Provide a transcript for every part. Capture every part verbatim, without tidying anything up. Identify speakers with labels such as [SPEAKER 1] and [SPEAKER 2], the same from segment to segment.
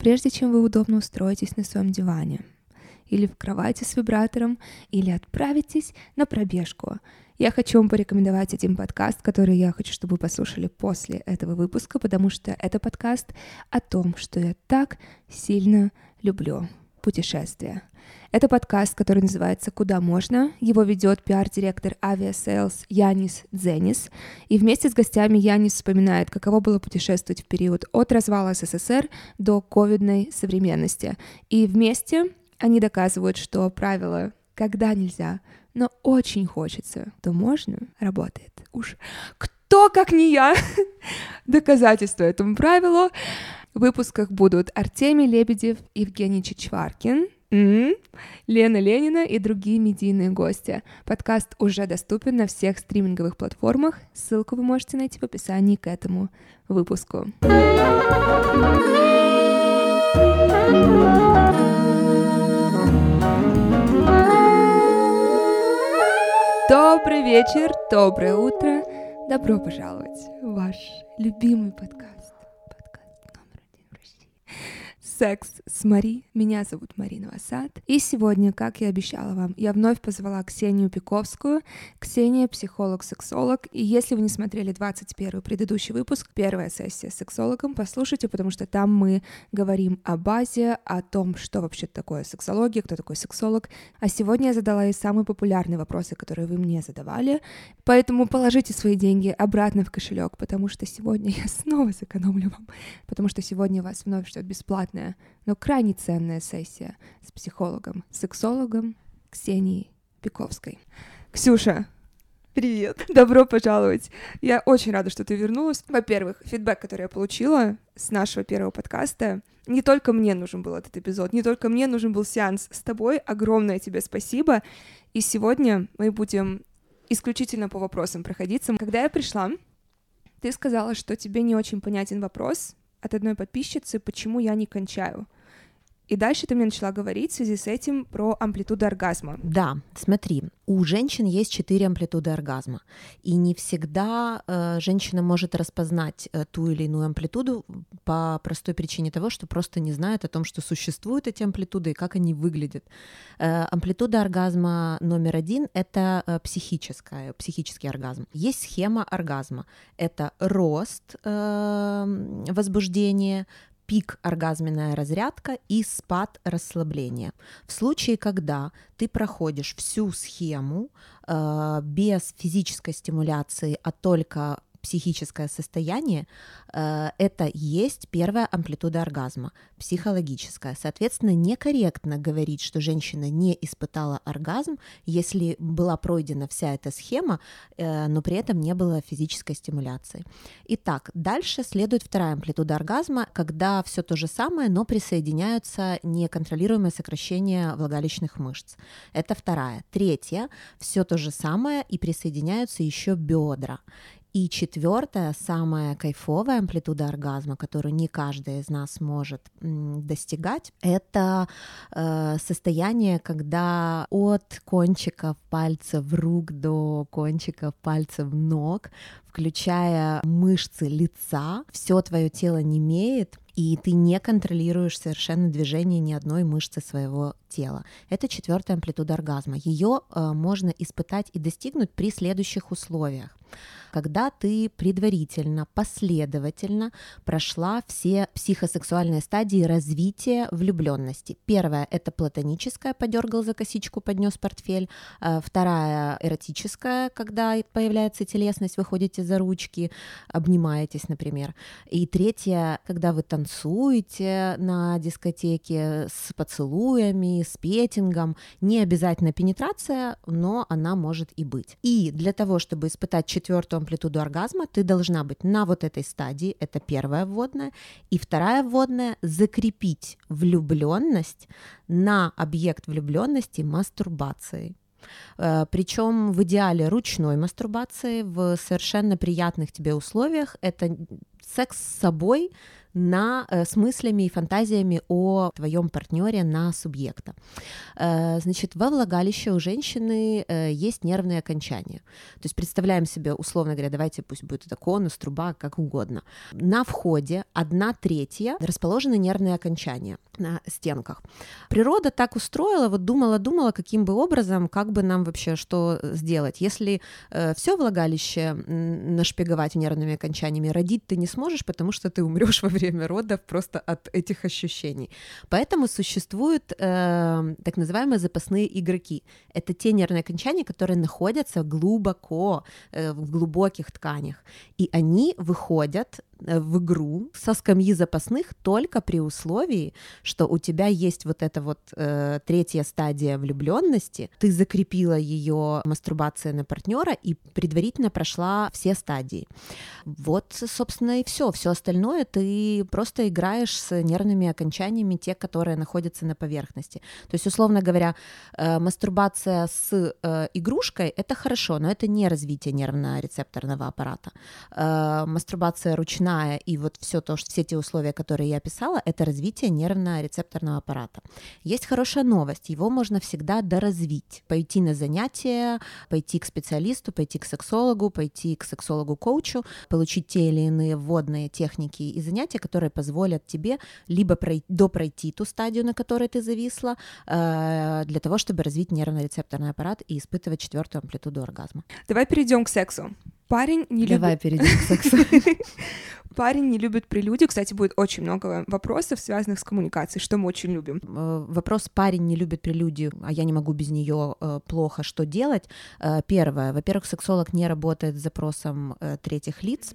[SPEAKER 1] Прежде чем вы удобно устроитесь на своем диване, или в кровати с вибратором, или отправитесь на пробежку, я хочу вам порекомендовать один подкаст, который я хочу, чтобы вы послушали после этого выпуска, потому что это подкаст о том, что я так сильно люблю путешествия. Это подкаст, который называется «Куда можно?». Его ведет пиар-директор Aviasales Янис Дзенис. И вместе с гостями Янис вспоминает, каково было путешествовать в период от развала СССР до ковидной современности. И вместе они доказывают, что правило «когда нельзя, но очень хочется, то можно» работает. Уж кто, как не я, доказательство этому правилу. В выпусках будут Артемий Лебедев, Евгений Чичваркин, Mm-hmm. Лена Ленина и другие медийные гости. Подкаст уже доступен на всех стриминговых платформах. Ссылку вы можете найти в описании к этому выпуску. Добрый вечер, доброе утро. Добро пожаловать в ваш любимый подкаст. «Секс с Мари». Меня зовут Марина Васад. И сегодня, как я обещала вам, я вновь позвала Ксению Пиковскую. Ксения — психолог-сексолог. И если вы не смотрели двадцать первый предыдущий выпуск, первая сессия с сексологом, послушайте, потому что там мы говорим о базе, о том, что вообще такое сексология, кто такой сексолог. А сегодня я задала ей самые популярные вопросы, которые вы мне задавали. Поэтому положите свои деньги обратно в кошелек, потому что сегодня я снова сэкономлю вам. Потому что сегодня вас вновь ждет бесплатная, но крайне ценная сессия с психологом, сексологом Ксенией Пиковской. Ксюша, привет! Добро пожаловать! Я очень рада, что ты вернулась. Во-первых, фидбэк, который я получила с нашего первого подкаста, не только мне нужен был этот эпизод, не только мне нужен был сеанс с тобой. Огромное тебе спасибо. И сегодня мы будем исключительно по вопросам проходиться. Когда я пришла, ты сказала, что тебе не очень понятен вопрос от одной подписчицы, почему я не кончаю. И дальше ты мне начала говорить в связи с этим про амплитуду оргазма.
[SPEAKER 2] Да, смотри, у женщин есть четыре амплитуды оргазма, и не всегда э, женщина может распознать э, ту или иную амплитуду по простой причине того, что просто не знает о том, что существуют эти амплитуды и как они выглядят. Э, амплитуда оргазма номер один — это э, психическая, психический оргазм. Есть схема оргазма. Это рост э, возбуждения, пик — оргазменная разрядка и спад — расслабление. В случае, когда ты проходишь всю схему э, без физической стимуляции, а только психическое состояние, э, это есть первая амплитуда оргазма, психологическая. Соответственно, некорректно говорить, что женщина не испытала оргазм, если была пройдена вся эта схема, э, но при этом не было физической стимуляции. Итак, дальше следует вторая амплитуда оргазма, когда все то же самое, но присоединяются неконтролируемые сокращения влагалищных мышц. Это вторая. Третья, все то же самое, и присоединяются еще бедра. И четвертая, самая кайфовая амплитуда оргазма, которую не каждый из нас может м, достигать, это э, состояние, когда от кончиков пальцев рук до кончиков пальцев ног, включая мышцы лица, все твое тело немеет, и ты не контролируешь совершенно движение ни одной мышцы своего тела. Это четвертая амплитуда оргазма. Ее э, можно испытать и достигнуть при следующих условиях. Когда ты предварительно, последовательно прошла все психосексуальные стадии развития влюбленности. Первая — это платоническая, подергал за косичку, поднес портфель. Вторая — эротическая, когда появляется телесность, вы ходите за ручки, обнимаетесь, например. И третья, когда вы танцуете на дискотеке с поцелуями, с петингом. Не обязательно пенетрация, но она может и быть. И для того, чтобы испытать четвертую амплитуду оргазма, ты должна быть на вот этой стадии, это первая вводная, и вторая вводная — закрепить влюбленность на объект влюбленности мастурбацией. Причем в идеале ручной мастурбации в совершенно приятных тебе условиях. Это секс с собой на, э, с мыслями и фантазиями о твоем партнере на субъекта. Э, значит, во влагалище у женщины э, есть нервные окончания. То есть представляем себе, условно говоря, давайте пусть будет это конус, труба, как угодно. На входе одна третья расположены нервные окончания на стенках. Природа так устроила, вот думала-думала, каким бы образом, как бы нам вообще что сделать. Если э, все влагалище нашпиговать нервными окончаниями, родить ты не сможешь, потому что ты умрешь во время родов просто от этих ощущений. Поэтому существуют э, так называемые запасные игроки. Это те нервные окончания, которые находятся глубоко, э, в глубоких тканях. И они выходят в игру со скамьи запасных только при условии, что у тебя есть вот эта вот э, третья стадия влюбленности, ты закрепила ее мастурбацией на партнера и предварительно прошла все стадии. Вот, собственно, и все. Все остальное ты просто играешь с нервными окончаниями, те, которые находятся на поверхности. То есть, условно говоря, э, мастурбация с э, игрушкой — это хорошо, но это не развитие нервно-рецепторного аппарата. Э, мастурбация ручная и вот все то, все те условия, которые я описала, это развитие нервно-рецепторного аппарата. Есть хорошая новость, его можно всегда доразвить, пойти на занятия, пойти к специалисту, пойти к сексологу, пойти к сексологу-коучу, получить те или иные вводные техники и занятия, которые позволят тебе либо пройти, допройти ту стадию, на которой ты зависла, для того, чтобы развить нервно-рецепторный аппарат и испытывать четвертую амплитуду оргазма.
[SPEAKER 1] Давай перейдем к сексу. Парень не
[SPEAKER 2] Давай
[SPEAKER 1] любит...
[SPEAKER 2] перейдем к сексу.
[SPEAKER 1] Парень не любит прелюдию. Кстати, будет очень много вопросов, связанных с коммуникацией, что мы очень любим.
[SPEAKER 2] Вопрос «парень не любит прелюдию, а я не могу без нее, плохо, что делать?» Первое. Во-первых, сексолог не работает с запросом третьих лиц.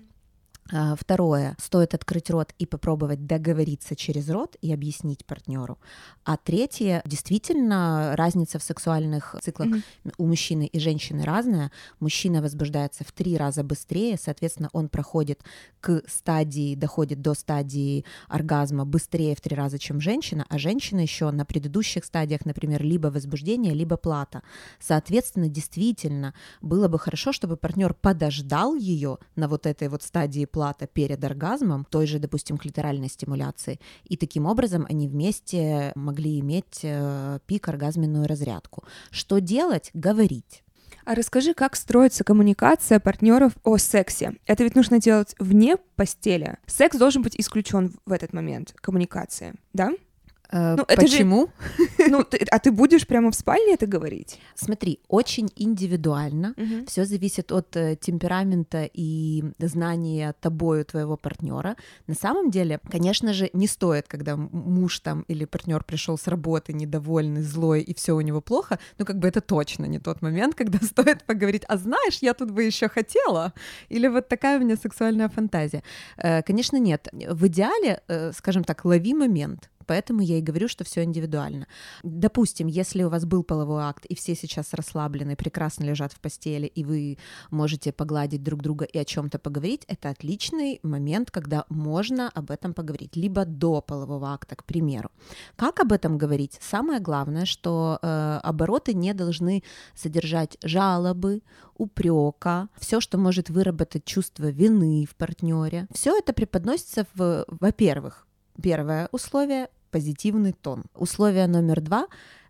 [SPEAKER 2] Второе, стоит открыть рот и попробовать договориться через рот и объяснить партнеру. А третье, действительно, разница в сексуальных циклах mm-hmm. у мужчины и женщины разная. Мужчина возбуждается в три раза быстрее, соответственно, он проходит к стадии, доходит до стадии оргазма быстрее в три раза, чем женщина, а женщина еще на предыдущих стадиях, например, либо возбуждение, либо плата. Соответственно, действительно, было бы хорошо, чтобы партнер подождал ее на вот этой вот стадии плата перед оргазмом, той же, допустим, клиторальной стимуляции, и таким образом они вместе могли иметь э, пик, оргазменную разрядку. Что делать? Говорить.
[SPEAKER 1] А расскажи, как строится коммуникация партнеров о сексе? Это ведь нужно делать вне постели. Секс должен быть исключен в этот момент коммуникации, да?
[SPEAKER 2] Ну, почему?
[SPEAKER 1] Же, ну, ты, а ты будешь прямо в спальне это говорить?
[SPEAKER 2] Смотри, очень индивидуально.
[SPEAKER 1] Uh-huh.
[SPEAKER 2] Все зависит от э, темперамента и знания тобою твоего партнера. На самом деле, конечно же, не стоит, когда муж там или партнер пришел с работы недовольный, злой и все у него плохо. Ну, как бы это точно не тот момент, когда стоит поговорить. А знаешь, я тут бы еще хотела. Или вот такая у меня сексуальная фантазия. Э, конечно, нет. В идеале, э, скажем так, лови момент. Поэтому я и говорю, что все индивидуально. Допустим, если у вас был половой акт, и все сейчас расслаблены, прекрасно лежат в постели, и вы можете погладить друг друга и о чем-то поговорить, это отличный момент, когда можно об этом поговорить, либо до полового акта, к примеру. Как об этом говорить? Самое главное, что э, обороты не должны содержать жалобы, упрека, все, что может выработать чувство вины в партнере. Все это преподносится в, во-первых, первое условие — позитивный тон. Условие номер два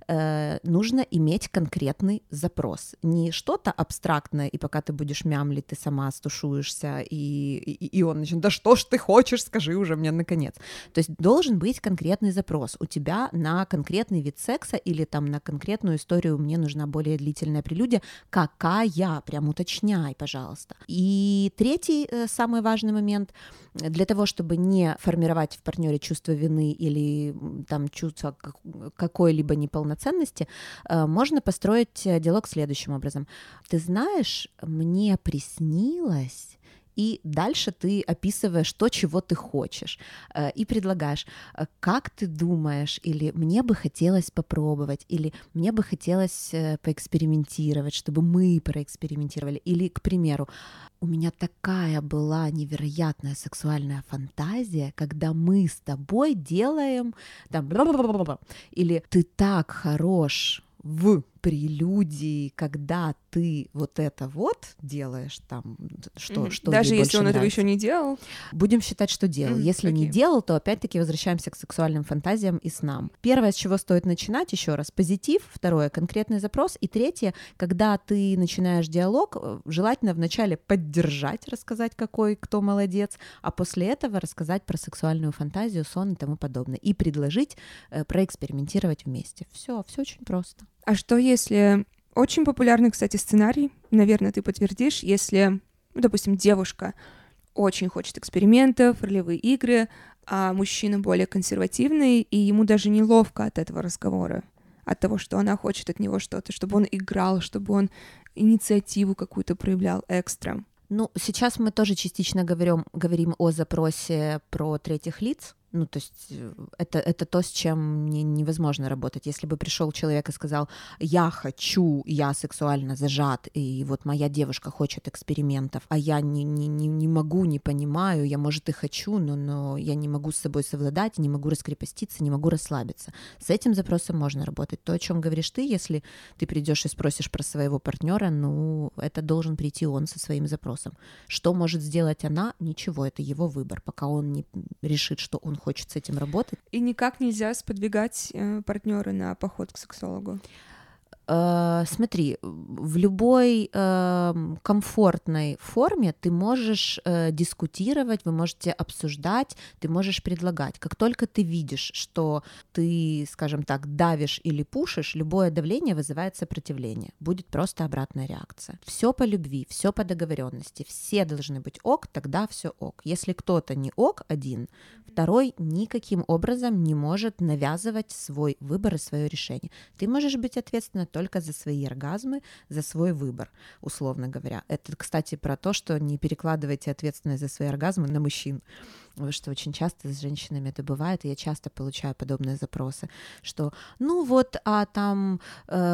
[SPEAKER 2] э, — нужно иметь конкретный запрос. Не что-то абстрактное, и пока ты будешь мямлить, ты сама стушуешься, и, и, и он начнет: да что ж ты хочешь, скажи уже мне наконец. То есть должен быть конкретный запрос у тебя на конкретный вид секса или там на конкретную историю: мне нужна более длительная прелюдия. Какая? Прям уточняй, пожалуйста. И третий, э, самый важный момент — для того, чтобы не формировать в партнере чувство вины или там чувство какой-либо неполноценности, можно построить диалог следующим образом. Ты знаешь, мне приснилось... И дальше ты описываешь то, чего ты хочешь, и предлагаешь: как ты думаешь, или мне бы хотелось попробовать, или мне бы хотелось поэкспериментировать, чтобы мы проэкспериментировали, или, к примеру, у меня такая была невероятная сексуальная фантазия, когда мы с тобой делаем там, или ты так хорош в прелюдии, когда ты вот это вот делаешь, там, что,
[SPEAKER 1] mm-hmm.
[SPEAKER 2] что
[SPEAKER 1] даже
[SPEAKER 2] ей
[SPEAKER 1] если он
[SPEAKER 2] нравится.
[SPEAKER 1] этого еще не делал?
[SPEAKER 2] Будем считать, что делал. Mm-hmm. Если okay. не делал, то опять-таки возвращаемся к сексуальным фантазиям и снам. Первое, с чего стоит начинать, еще раз, позитив. Второе, конкретный запрос. И третье, когда ты начинаешь диалог, желательно вначале поддержать, рассказать, какой кто молодец, а после этого рассказать про сексуальную фантазию, сон и тому подобное. И предложить э, проэкспериментировать вместе. Все, все очень просто.
[SPEAKER 1] А что если... Очень популярный, кстати, сценарий, наверное, ты подтвердишь, если, ну, допустим, девушка очень хочет экспериментов, ролевые игры, а мужчина более консервативный, и ему даже неловко от этого разговора, от того, что она хочет от него что-то, чтобы он играл, чтобы он инициативу какую-то проявлял экстра.
[SPEAKER 2] Ну, сейчас мы тоже частично говорим, говорим о запросе про третьих лиц. Ну, то есть это, это то, с чем не, невозможно работать. Если бы пришел человек и сказал, я хочу, я сексуально зажат, и вот моя девушка хочет экспериментов, а я не, не, не, не могу, не понимаю, я, может, и хочу, но, но я не могу с собой совладать, не могу раскрепоститься, не могу расслабиться. С этим запросом можно работать. То, о чем говоришь ты, если ты придешь и спросишь про своего партнера, ну, это должен прийти он со своим запросом. Что может сделать она? Ничего, это его выбор, пока он не решит, что он хочет с этим работать.
[SPEAKER 1] И никак нельзя сподвигать э, партнера на поход к сексологу?
[SPEAKER 2] Э, смотри, в любой э, комфортной форме ты можешь э, дискутировать, вы можете обсуждать, ты можешь предлагать. Как только ты видишь, что ты, скажем так, давишь или пушишь, любое давление вызывает сопротивление. Будет просто обратная реакция. Все по любви, все по договоренности, все должны быть ок, тогда все ок. Если кто-то не ок один, второй никаким образом не может навязывать свой выбор и свое решение. Ты можешь быть ответственна только за свои оргазмы, за свой выбор, условно говоря. Это, кстати, про то, что не перекладывайте ответственность за свои оргазмы на мужчин. Потому что очень часто с женщинами это бывает, и я часто получаю подобные запросы, что ну вот, а там,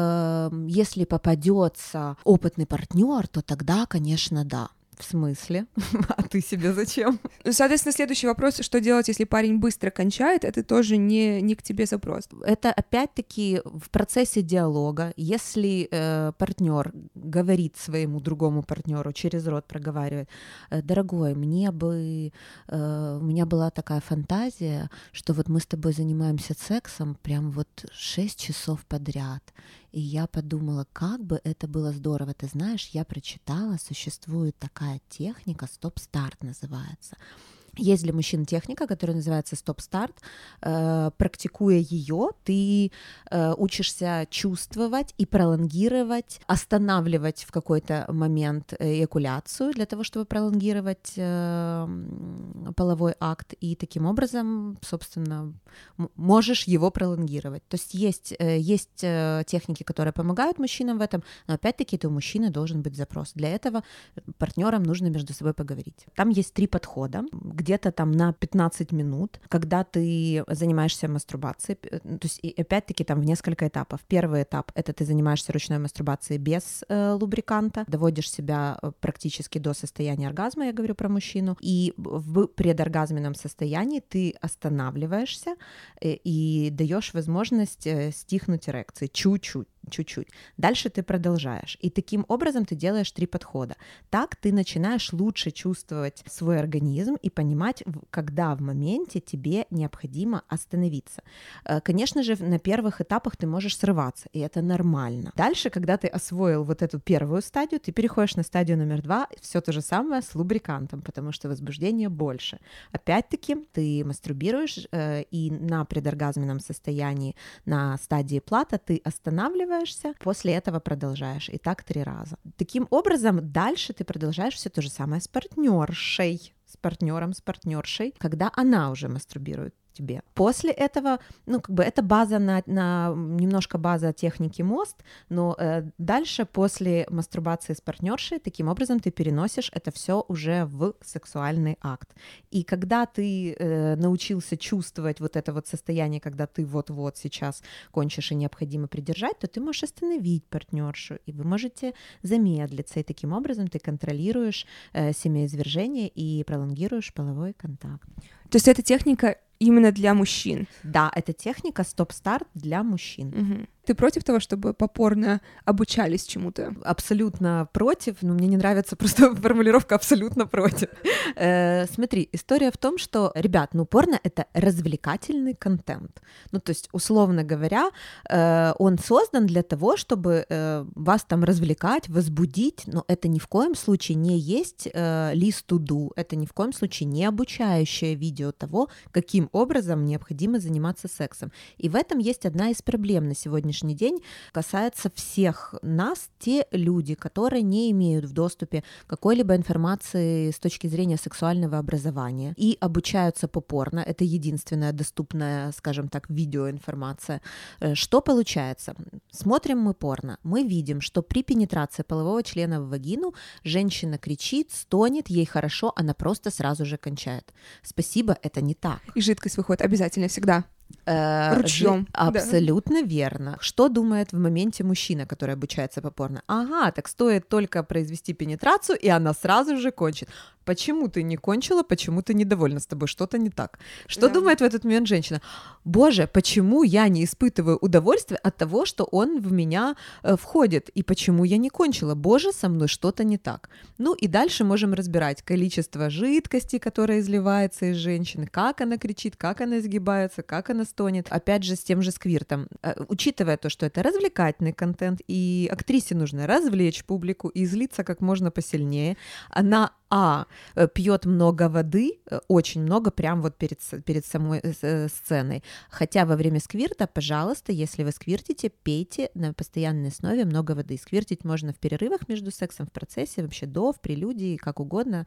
[SPEAKER 2] э, если попадется опытный партнер, то тогда, конечно, да. В смысле? А ты себе зачем?
[SPEAKER 1] Соответственно, следующий вопрос, что делать, если парень быстро кончает, это тоже не, не к тебе запрос.
[SPEAKER 2] Это опять-таки в процессе диалога, если э, партнер говорит своему другому партнеру, через рот проговаривает, дорогой, мне бы, э, у меня была такая фантазия, что вот мы с тобой занимаемся сексом прям вот шесть часов подряд, и я подумала, как бы это было здорово. Ты знаешь, я прочитала, существует такая техника, стоп-старт называется. Есть для мужчин техника, которая называется стоп-старт. Э, практикуя ее, ты э, учишься чувствовать и пролонгировать, останавливать в какой-то момент эякуляцию для того, чтобы пролонгировать э, половой акт, и таким образом, собственно, м- можешь его пролонгировать. То есть есть, э, есть э, техники, которые помогают мужчинам в этом, но опять-таки это у мужчины должен быть запрос. Для этого партнерам нужно между собой поговорить. Там есть три подхода, где-то там на пятнадцать минут, когда ты занимаешься мастурбацией, то есть и опять-таки там в несколько этапов. Первый этап — это ты занимаешься ручной мастурбацией без э, лубриканта, доводишь себя практически до состояния оргазма, я говорю про мужчину, и в предоргазменном состоянии ты останавливаешься э, и даешь возможность э, стихнуть эрекции чуть-чуть. чуть-чуть. Дальше ты продолжаешь. И таким образом ты делаешь три подхода. Так ты начинаешь лучше чувствовать свой организм и понимать, когда в моменте тебе необходимо остановиться. Конечно же, на первых этапах ты можешь срываться, и это нормально. Дальше, когда ты освоил вот эту первую стадию, ты переходишь на стадию номер два, все то же самое с лубрикантом, потому что возбуждение больше. Опять-таки, ты мастурбируешь, и на предоргазменном состоянии, на стадии плата ты останавливаешься, после этого продолжаешь. И так три раза. Таким образом, дальше ты продолжаешь все то же самое с партнершей, с партнером, с партнершей, когда она уже мастурбирует тебе. После этого, ну, как бы это база на, на немножко база техники мост, но э, дальше после мастурбации с партнершей, таким образом ты переносишь это все уже в сексуальный акт. И когда ты э, научился чувствовать вот это вот состояние, когда ты вот-вот сейчас кончишь и необходимо придержать, то ты можешь остановить партнершу, и вы можете замедлиться, и таким образом ты контролируешь э, семяизвержение и пролонгируешь половой контакт.
[SPEAKER 1] То есть эта техника именно для мужчин?
[SPEAKER 2] Да, это техника стоп-старт для мужчин.
[SPEAKER 1] Угу. Ты против того, чтобы по порно обучались чему-то?
[SPEAKER 2] Абсолютно против, но мне не нравится просто формулировка «абсолютно против». Э, смотри, история в том, что, ребят, ну порно — это развлекательный контент. Ну то есть, условно говоря, э, он создан для того, чтобы э, вас там развлекать, возбудить, но это ни в коем случае не есть э, list to do, это ни в коем случае не обучающее видео того, каким образом необходимо заниматься сексом. И в этом есть одна из проблем на сегодняшний день, касается всех нас, те люди, которые не имеют в доступе какой-либо информации с точки зрения сексуального образования и обучаются по порно, это единственная доступная, скажем так, видеоинформация. Что получается? Смотрим мы порно, мы видим, что при пенетрации полового члена в вагину женщина кричит, стонет, ей хорошо, она просто сразу же кончает. Спасибо, это не так.
[SPEAKER 1] И жидкость выходит обязательно всегда.
[SPEAKER 2] Ручьем. Абсолютно да. Верно. Что думает в моменте мужчина, который обучается по порно? Ага, так стоит только произвести пенетрацию, и она сразу же кончит. Почему ты не кончила, почему ты недовольна, с тобой что-то не так? Что да. думает в этот момент женщина? Боже, почему я не испытываю удовольствия от того, что он в меня э, входит, и почему я не кончила? Боже, со мной что-то не так. Ну и дальше можем разбирать количество жидкости, которое изливается из женщины, как она кричит, как она изгибается, как она стонет. Опять же, с тем же сквиртом. Э, учитывая то, что это развлекательный контент, и актрисе нужно развлечь публику и злиться как можно посильнее, она а пьет много воды, очень много, прям вот перед, перед самой сценой. Хотя во время сквирта, пожалуйста, если вы сквиртите, пейте на постоянной основе много воды. Сквиртить можно в перерывах между сексом, в процессе, вообще до, в прелюдии, как угодно.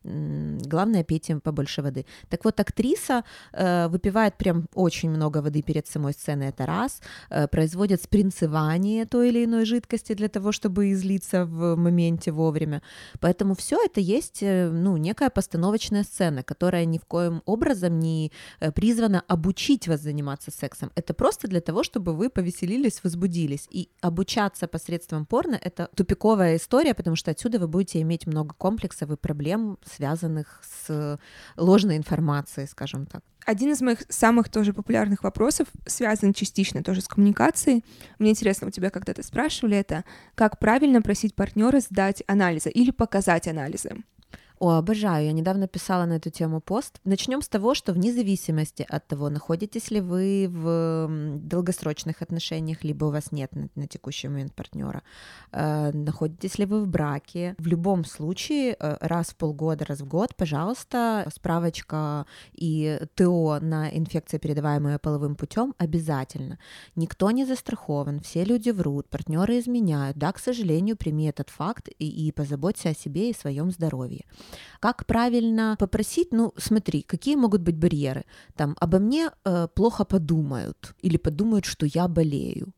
[SPEAKER 2] Главное, пейте побольше воды. Так вот, актриса э, выпивает прям очень много воды перед самой сценой, это раз. Э, производит спринцевание той или иной жидкости для того, чтобы излиться в моменте вовремя. Поэтому все это есть, ну, некая постановочная сцена, которая ни в коем образом не призвана обучить вас заниматься сексом. Это просто для того, чтобы вы повеселились, возбудились. И обучаться посредством порно — это тупиковая история, потому что отсюда вы будете иметь много комплексов и проблем, связанных с ложной информацией, скажем так.
[SPEAKER 1] Один из моих самых тоже популярных вопросов связан частично тоже с коммуникацией. Мне интересно, у тебя когда-то спрашивали это, как правильно просить партнера сдать анализы или показать анализы?
[SPEAKER 2] О, обожаю, я недавно писала на эту тему пост. Начнем с того, что вне зависимости от того, находитесь ли вы в долгосрочных отношениях, либо у вас нет на, на текущий момент партнера, э, находитесь ли вы в браке, в любом случае э, раз в полгода, раз в год, пожалуйста, справочка и ТО на инфекции, передаваемые половым путем, обязательно. Никто не застрахован, все люди врут, партнеры изменяют. Да, к сожалению, прими этот факт и, и позаботься о себе и своем здоровье. Как правильно попросить? Ну, смотри, какие могут быть барьеры? Там, обо мне э, плохо подумают или подумают, что я болею.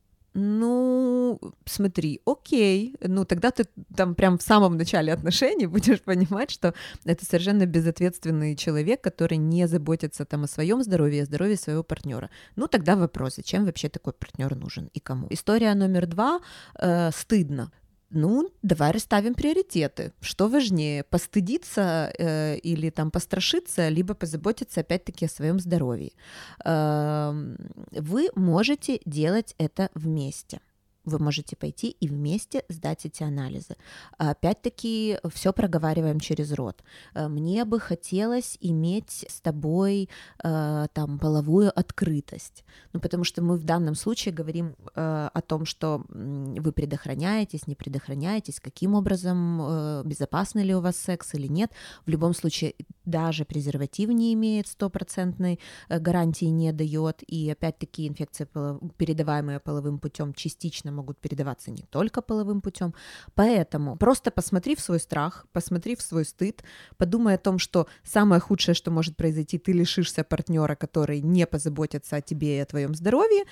[SPEAKER 2] Ну, смотри, окей, ну тогда ты там прям в самом начале отношений будешь понимать, что это совершенно безответственный человек, который не заботится там о своем здоровье, о здоровье своего партнера. Ну тогда вопрос, зачем вообще такой партнер нужен и кому? История номер два, э, стыдно. Ну, давай расставим приоритеты. Что важнее, постыдиться э, или там пострашиться, либо позаботиться опять-таки о своем здоровье. Э, вы можете делать это вместе. Вы можете пойти и вместе сдать эти анализы. Опять-таки, все проговариваем через рот. Мне бы хотелось иметь с тобой э, там половую открытость. Ну, потому что мы в данном случае говорим э, о том, что вы предохраняетесь, не предохраняетесь, каким образом, э, безопасный ли у вас секс или нет. В любом случае, даже презерватив не имеет стопроцентной гарантии, не дает. И опять-таки, инфекции, передаваемые половым путем, частично могут передаваться не только половым путем. Поэтому просто посмотри в свой страх, посмотри в свой стыд, подумай о том, что самое худшее, что может произойти, ты лишишься партнера, который не позаботится о тебе и о твоем здоровье,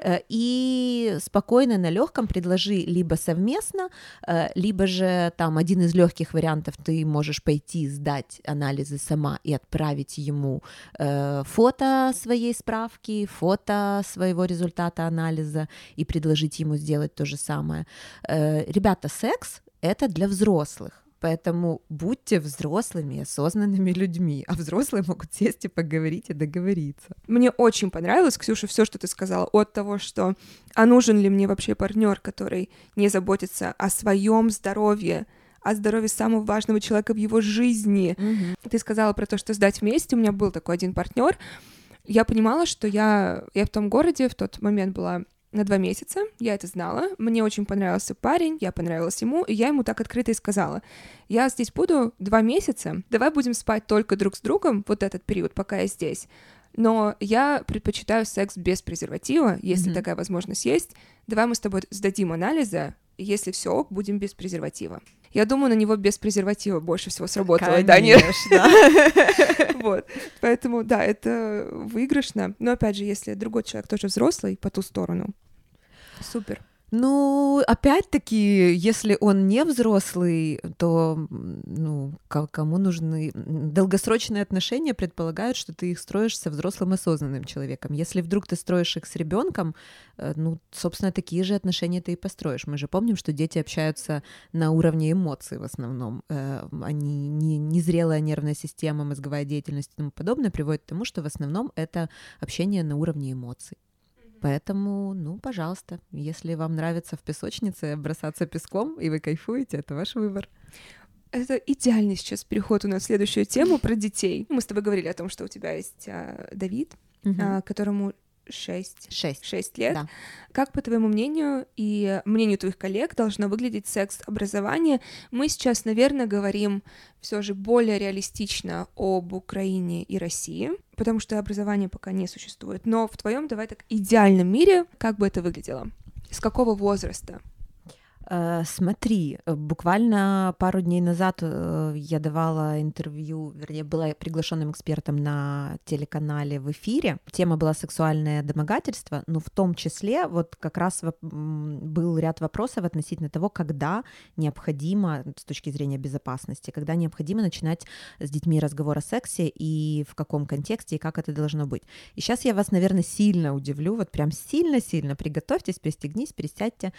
[SPEAKER 2] и спокойно на легком предложи либо совместно, либо же там один из легких вариантов, ты можешь пойти сдать анализы сама и отправить ему фото своей справки, фото своего результата анализа и предложить ему сделать то же самое. Ребята, секс — это для взрослых. Поэтому будьте взрослыми, осознанными людьми, а взрослые могут сесть и поговорить и договориться.
[SPEAKER 1] Мне очень понравилось, Ксюша, все, что ты сказала, от того, что а нужен ли мне вообще партнер, который не заботится о своем здоровье, о здоровье самого важного человека в его жизни.
[SPEAKER 2] Mm-hmm.
[SPEAKER 1] Ты сказала про то, что сдать вместе. У меня был такой один партнер. Я понимала, что я, я в том городе в тот момент была на два месяца, я это знала, мне очень понравился парень, я понравилась ему, и я ему так открыто и сказала: я здесь буду два месяца, давай будем спать только друг с другом вот этот период, пока я здесь, но я предпочитаю секс без презерватива, если mm-hmm. такая возможность есть, давай мы с тобой сдадим анализы, если все ок, будем без презерватива. Я думаю, на него без презерватива больше всего сработало.
[SPEAKER 2] Конечно,
[SPEAKER 1] да. Вот. Поэтому, да, это выигрышно. Но, опять же, если другой человек тоже взрослый по ту сторону, супер.
[SPEAKER 2] Ну, опять-таки, если он не взрослый, то ну, кому нужны... Долгосрочные отношения предполагают, что ты их строишь со взрослым осознанным человеком. Если вдруг ты строишь их с ребенком, ну, собственно, такие же отношения ты и построишь. Мы же помним, что дети общаются на уровне эмоций в основном. Они не, незрелая нервная система, мозговая деятельность и тому подобное приводит к тому, что в основном это общение на уровне эмоций. Поэтому, ну, пожалуйста, если вам нравится в песочнице бросаться песком, и вы кайфуете, это ваш выбор.
[SPEAKER 1] Это идеальный сейчас переход у нас в следующую тему про детей. Мы с тобой говорили о том, что у тебя есть а, Давид, угу. а, которому шесть,
[SPEAKER 2] шесть.
[SPEAKER 1] шесть лет.
[SPEAKER 2] Да.
[SPEAKER 1] Как, по твоему мнению и мнению твоих коллег, должно выглядеть секс-образование? Мы сейчас, наверное, говорим все же более реалистично об Украине и России, потому что образование пока не существует. Но в твоем, давай так, идеальном мире, как бы это выглядело? С какого возраста?
[SPEAKER 2] Смотри, буквально пару дней назад я давала интервью, вернее, была приглашенным экспертом на телеканале в эфире. Тема была сексуальное домогательство, но в том числе вот как раз был ряд вопросов относительно того, когда необходимо, с точки зрения безопасности, когда необходимо начинать с детьми разговор о сексе и в каком контексте, и как это должно быть. И сейчас я вас, наверное, сильно удивлю, вот прям сильно-сильно приготовьтесь, пристегнись, пересядьте.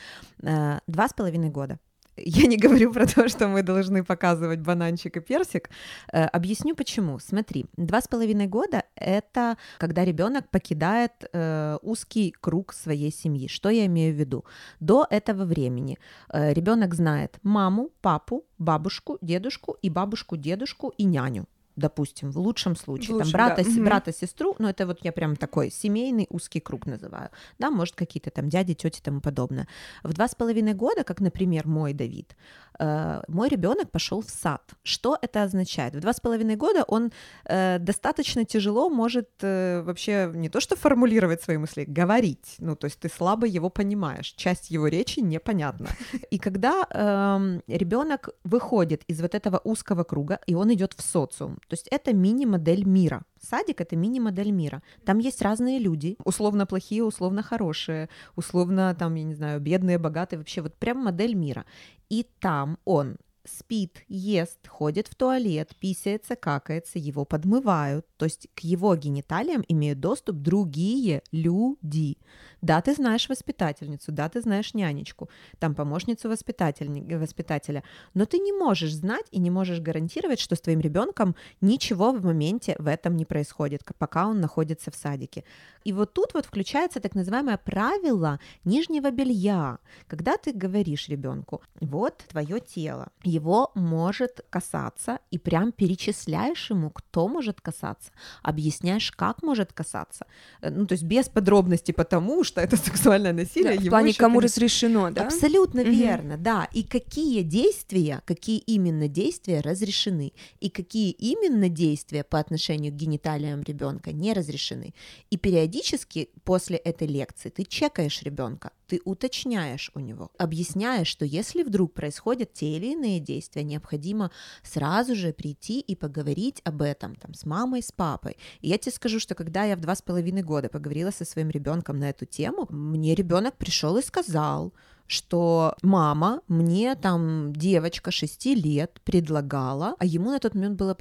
[SPEAKER 2] Два с половиной года. Я не говорю про то, что мы должны показывать бананчик и персик. Э, объясню почему. Смотри, два с половиной года — это когда ребенок покидает э, узкий круг своей семьи. Что я имею в виду? До этого времени э, ребенок знает маму, папу, бабушку, дедушку и бабушку, дедушку и няню. Допустим, в лучшем случае, в лучшем, там брата, да. с, брата, сестру, ну это вот я прям такой семейный узкий круг называю, да, может какие-то там дяди, тети и тому подобное. В два с половиной года, как, например, мой Давид, э, мой ребенок пошел в сад. Что это означает? В два с половиной года он э, достаточно тяжело может э, вообще не то что формулировать свои мысли, говорить, ну то есть ты слабо его понимаешь, часть его речи непонятна. И когда э, ребенок выходит из вот этого узкого круга, и он идет в социум, то есть это мини-модель мира. Садик — это мини-модель мира. Там есть разные люди, условно плохие, условно хорошие, условно, там, я не знаю, бедные, богатые, вообще вот прям модель мира. И там он спит, ест, ходит в туалет, писается, какается, его подмывают. То есть к его гениталиям имеют доступ другие люди. Да, ты знаешь воспитательницу, да, ты знаешь нянечку, там помощницу воспитателя, но ты не можешь знать и не можешь гарантировать, что с твоим ребенком ничего в моменте в этом не происходит, пока он находится в садике. И вот тут вот включается так называемое правило нижнего белья. Когда ты говоришь ребенку: вот твое тело, его может касаться, и прям перечисляешь ему, кто может касаться, объясняешь, как может касаться. Ну, то есть без подробностей, потому что это сексуальное насилие.
[SPEAKER 1] Да, в плане, кому это... разрешено, да?
[SPEAKER 2] Абсолютно угу. верно, да. И какие действия, какие именно действия разрешены, и какие именно действия по отношению к гениталиям ребенка не разрешены. И периодически после этой лекции ты чекаешь ребенка, ты уточняешь у него, объясняешь, что если вдруг происходят те или иные действия, необходимо сразу же прийти и поговорить об этом там, с мамой, с папой. И я тебе скажу, что когда я в два с половиной года поговорила со своим ребенком на эту тему, мне ребенок пришел и сказал, что мама мне там девочка шести лет предлагала, а ему на тот момент было, по-моему,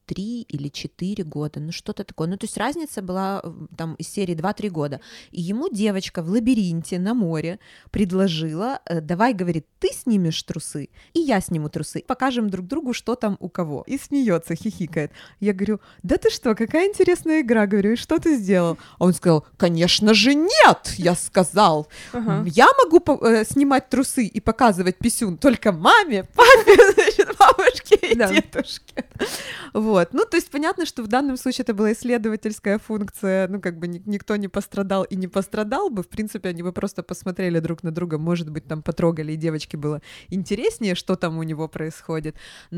[SPEAKER 2] три или четыре года, ну что-то такое. Ну то есть разница была там из серии два-три года. И ему девочка в лабиринте на море предложила, давай, говорит, ты снимешь трусы, и я сниму трусы, покажем друг другу, что там у кого. И смеется, хихикает. Я говорю, да ты что, какая интересная игра, говорю, и что ты сделал? А он сказал, конечно же нет, я сказал, ага. Я могу по- снимать трусы и показывать писюн только маме, папе, значит, бабушке и да. дедушке. Вот, ну, то есть понятно, что в данном случае это была исследовательская функция, ну, как бы ни- никто не пострадал и не пострадал бы, в принципе, они бы просто посмотрели друг на друга, может быть, там потрогали, и девочке было интереснее, что там у него происходит,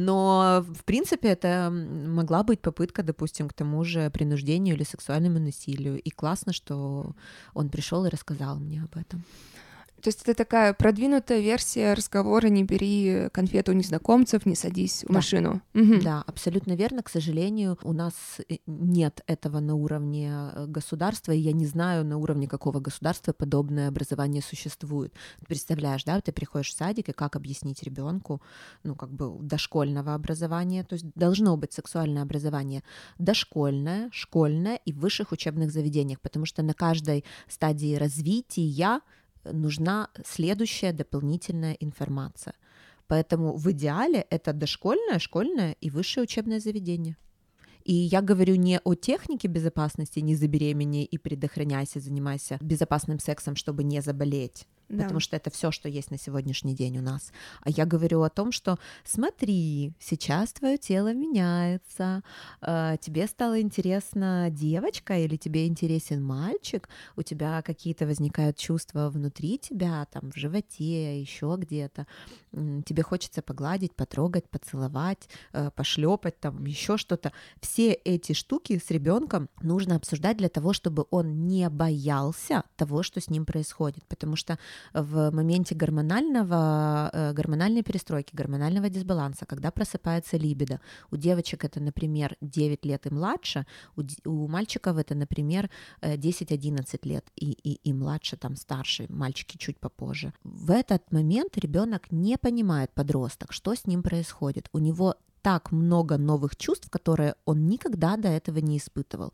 [SPEAKER 2] но, в принципе, это могла быть попытка, допустим, к тому же принуждению или сексуальному насилию, и классно, что он пришел и рассказал мне об этом.
[SPEAKER 1] То есть это такая продвинутая версия разговора «не бери конфету у незнакомцев, не садись в
[SPEAKER 2] да.
[SPEAKER 1] машину». Угу.
[SPEAKER 2] Да, абсолютно верно. К сожалению, у нас нет этого на уровне государства, и я не знаю, на уровне какого государства подобное образование существует. Ты представляешь, да, ты приходишь в садик, и как объяснить ребенку, ну, как бы дошкольного образования, то есть должно быть сексуальное образование дошкольное, школьное и в высших учебных заведениях, потому что на каждой стадии развития нужна следующая дополнительная информация. Поэтому в идеале это дошкольное, школьное и высшее учебное заведение. И я говорю не о технике безопасности, не забеременей и предохраняйся, занимайся безопасным сексом, чтобы не заболеть. Да. Потому что это все, что есть на сегодняшний день у нас. А я говорю о том, что смотри, сейчас твое тело меняется, э, тебе стала интересна девочка или тебе интересен мальчик, у тебя какие-то возникают чувства внутри тебя, там в животе, еще где-то, тебе хочется погладить, потрогать, поцеловать, э, пошлепать, там еще что-то. Все эти штуки с ребенком нужно обсуждать для того, чтобы он не боялся того, что с ним происходит, потому что в моменте гормонального, гормональной перестройки, гормонального дисбаланса, когда просыпается либидо, у девочек это, например, девять лет и младше, у, у мальчиков это, например, десять-одиннадцать лет и, и, и младше, там старше, мальчики чуть попозже. В этот момент ребенок не понимает, подросток, что с ним происходит. У него так много новых чувств, которые он никогда до этого не испытывал.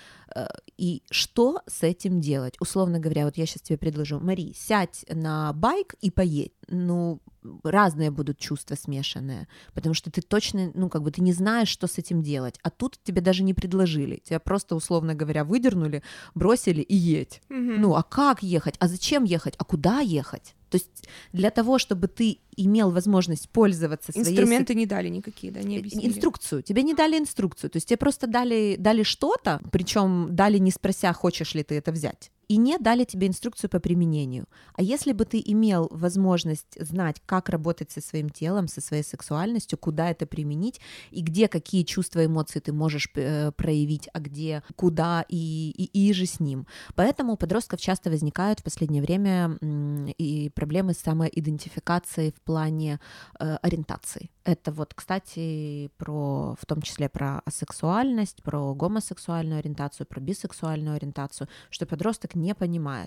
[SPEAKER 2] И что с этим делать? Условно говоря, вот я сейчас тебе предложу, Мари, сядь на байк и поедь. Ну, разные будут чувства смешанные, потому что ты точно, ну, как бы ты не знаешь, что с этим делать. А тут тебе даже не предложили. Тебя просто, условно говоря, выдернули, бросили и едь. Mm-hmm. Ну, а как ехать? А зачем ехать? А куда ехать? То есть для того, чтобы ты имел возможность пользоваться своей...
[SPEAKER 1] Инструменты не дали никакие, да, не объяснили.
[SPEAKER 2] Инструкцию. Тебе не дали инструкцию. То есть тебе просто дали, дали что-то, причем дали не спрося, хочешь ли ты это взять. И не дали тебе инструкцию по применению. А если бы ты имел возможность знать, как работать со своим телом, со своей сексуальностью, куда это применить, и где какие чувства и эмоции ты можешь э, проявить, а где, куда, и, и, и же с ним. Поэтому у подростков часто возникают в последнее время м, и проблемы с самоидентификацией в плане э, ориентации. Это вот, кстати, про, в том числе про асексуальность, про гомосексуальную ориентацию, про бисексуальную ориентацию, что подросток не понимает.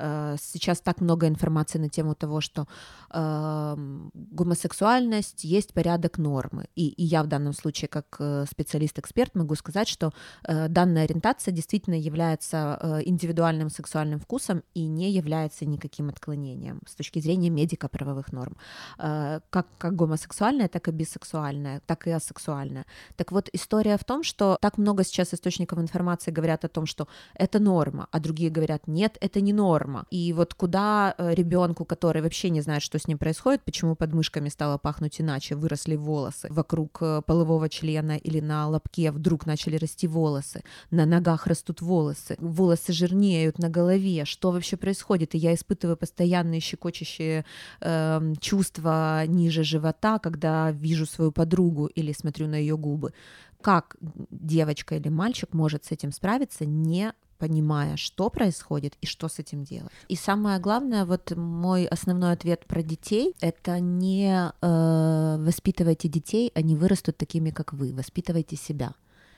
[SPEAKER 2] Сейчас так много информации на тему того, что э, гомосексуальность есть порядок нормы. И, и я в данном случае, как специалист-эксперт, могу сказать, что э, данная ориентация действительно является э, индивидуальным сексуальным вкусом и не является никаким отклонением с точки зрения медико-правовых норм. Э, как, как гомосексуальная, так и бисексуальная, так и асексуальная. Так вот, история в том, что так много сейчас источников информации говорят о том, что это норма, а другие говорят, нет, это не норма. И вот куда ребенку, который вообще не знает, что с ним происходит, почему под мышками стало пахнуть иначе, выросли волосы, вокруг полового члена или на лобке вдруг начали расти волосы, на ногах растут волосы, волосы жирнеют на голове, что вообще происходит? И я испытываю постоянные щекочущие э, чувства ниже живота, когда вижу свою подругу или смотрю на ее губы. Как девочка или мальчик может с этим справиться, не понимая, что происходит и что с этим делать. И самое главное, вот мой основной ответ про детей, это не э, воспитывайте детей, они вырастут такими, как вы, воспитывайте себя.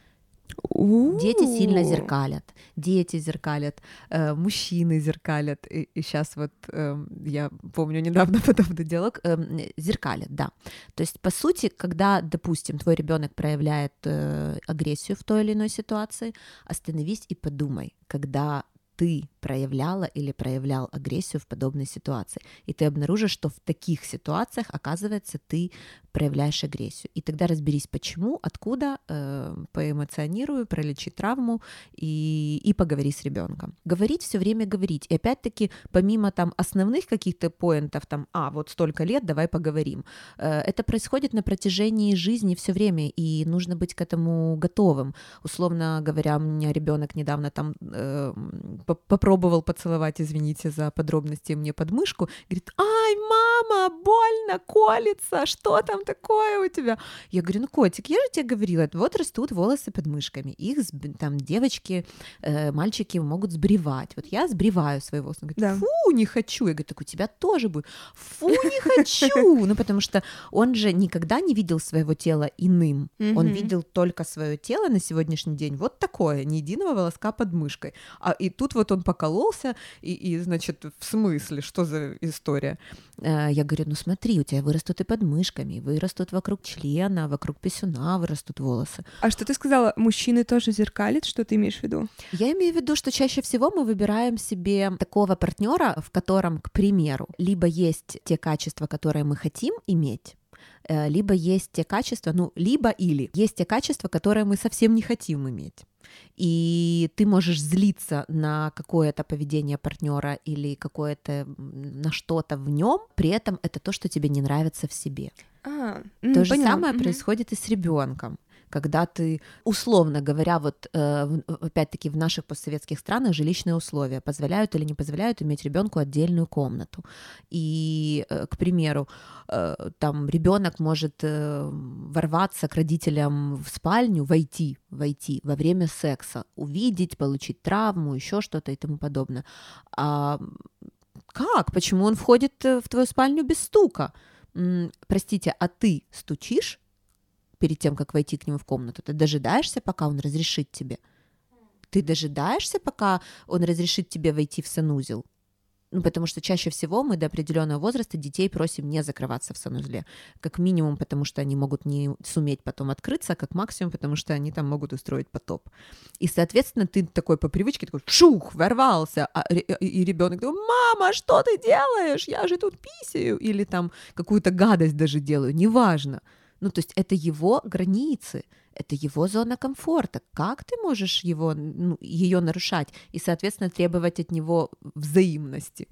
[SPEAKER 2] Дети сильно зеркалят, дети зеркалят, э, мужчины зеркалят, и, и сейчас вот э, я помню недавно подобный диалог, э, зеркалят, да. То есть, по сути, когда, допустим, твой ребенок проявляет э, агрессию в той или иной ситуации, остановись и подумай, когда ты проявляла или проявлял агрессию в подобной ситуации, и ты обнаружишь, что в таких ситуациях, оказывается, ты проявляешь агрессию. И тогда разберись, почему, откуда, э, поэмоционируй, пролечи травму и, и поговори с ребенком. Говорить все время говорить. И опять-таки, помимо там основных каких-то поинтов, там, а, вот столько лет, давай поговорим, э, это происходит на протяжении жизни все время, и нужно быть к этому готовым. Условно говоря, у меня ребенок недавно там э, попробовал поцеловать, извините за подробности, мне подмышку, говорит: ай, мама, больно, колется, что там такое у тебя? Я говорю: ну, котик, я же тебе говорила, вот растут волосы под мышками, их там девочки, э, мальчики могут сбривать, вот я сбриваю свои волосы. Он говорит: да. Фу, не хочу. Я говорю: так у тебя тоже будет. Фу, не хочу. Ну, потому что он же никогда не видел своего тела иным, он видел только свое тело на сегодняшний день вот такое, ни единого волоска под мышкой. А и тут вот он покололся, и, и значит, в смысле, что за история? Я говорю: ну смотри, у тебя вырастут и под мышками, вырастут вокруг члена, вокруг писюна вырастут волосы.
[SPEAKER 1] А что ты сказала, мужчины тоже зеркалят, что ты имеешь в виду?
[SPEAKER 2] Я имею в виду, что чаще всего мы выбираем себе такого партнера, в котором, к примеру, либо есть те качества, которые мы хотим иметь, либо есть те качества, ну, либо или есть те качества, которые мы совсем не хотим иметь. И ты можешь злиться на какое-то поведение партнера или какое-то на что-то в нем, при этом это то, что тебе не нравится в себе.
[SPEAKER 1] А,
[SPEAKER 2] то
[SPEAKER 1] м,
[SPEAKER 2] же
[SPEAKER 1] поняла.
[SPEAKER 2] самое
[SPEAKER 1] Мгм.
[SPEAKER 2] происходит и с ребенком. Когда ты, условно говоря, вот э, опять-таки в наших постсоветских странах жилищные условия позволяют или не позволяют иметь ребенку отдельную комнату. И, э, к примеру, э, там ребенок может э, ворваться к родителям в спальню, войти, войти во время секса, увидеть, получить травму, еще что-то и тому подобное. А как? Почему он входит в твою спальню без стука? М, простите, а ты стучишь перед тем, как войти к нему в комнату? Ты дожидаешься, пока он разрешит тебе? Ты дожидаешься, пока он разрешит тебе войти в санузел? Ну, потому что чаще всего мы до определенного возраста детей просим не закрываться в санузле. Как минимум, потому что они могут не суметь потом открыться, а как максимум, потому что они там могут устроить потоп. И, соответственно, ты такой по привычке такой шух, ворвался, а, и ребенок такой: мама, что ты делаешь? Я же тут писаю. Или там какую-то гадость даже делаю, неважно. Ну, то есть это его границы, это его зона комфорта. Как ты можешь его, ну, ее нарушать и, соответственно, требовать от него взаимности?